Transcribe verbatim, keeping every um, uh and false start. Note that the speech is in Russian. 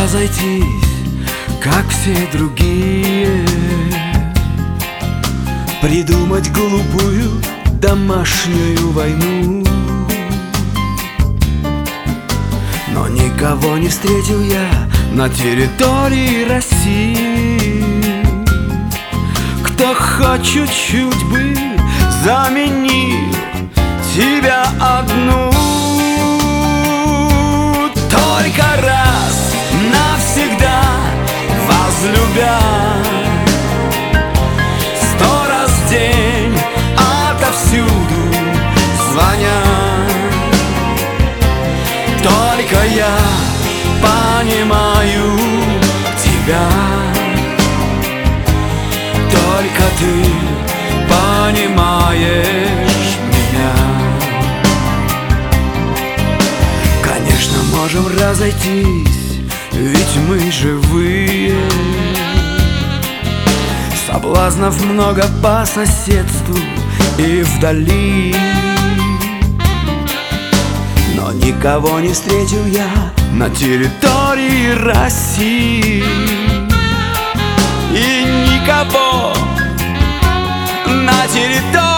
разойтись, как все другие, придумать глупую домашнюю войну. Но никого не встретил я на территории России, кто хоть чуть-чуть бы заменил тебя одну. Только раз навсегда возлюбя, сто раз в день отовсюду звоня, только я понимаю тебя, только ты понимаешь меня. Конечно, можем разойтись, ведь мы живые. Соблазнов много по соседству и вдали, но никого не встретил я на территории России, и никого на территории